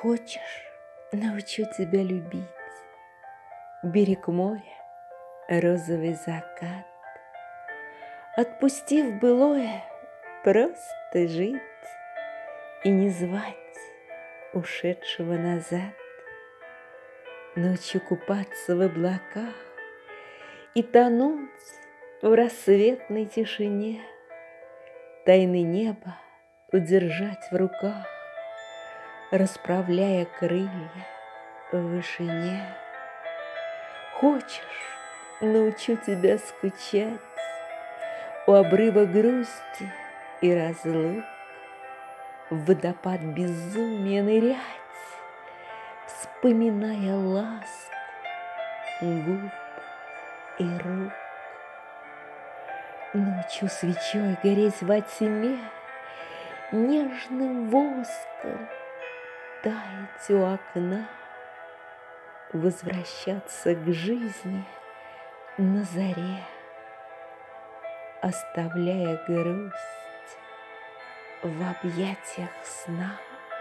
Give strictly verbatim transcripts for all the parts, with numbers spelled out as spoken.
Хочешь, научу тебя любить берег моря, розовый закат, отпустив былое, просто жить и не звать ушедшего назад. Научу купаться в облаках и тонуть в рассветной тишине, тайны неба удержать в руках, расправляя крылья в вышине. Хочешь, научу тебя скучать у обрыва грусти и разлук, в водопад безумия нырять, вспоминая ласку губ и рук. Научу свечой гореть во тьме, нежным воском таять у окна, возвращаться к жизни на заре, оставляя грусть в объятиях сна.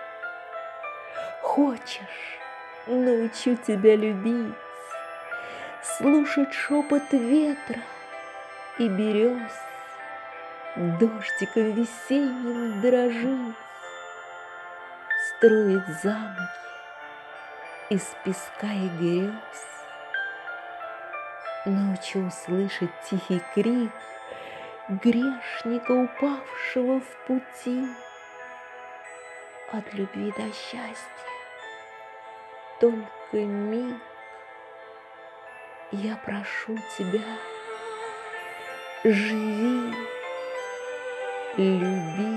Хочешь, научу тебя любить, слушать шепот ветра и берез, дождиком весенним дрожить, строить замки из песка и грез. Научу услышать тихий крик грешника, упавшего в пути. От любви до счастья только миг. Я прошу тебя, живи, люби.